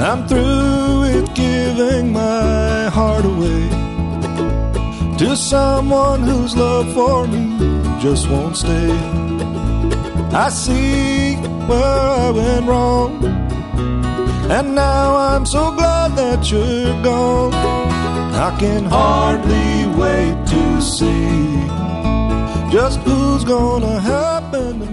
I'm through with giving my heart away to someone whose love for me just won't stay. I see where I went wrong, and now I'm so glad that you're gone. I can hardly wait to see just who's gonna happen.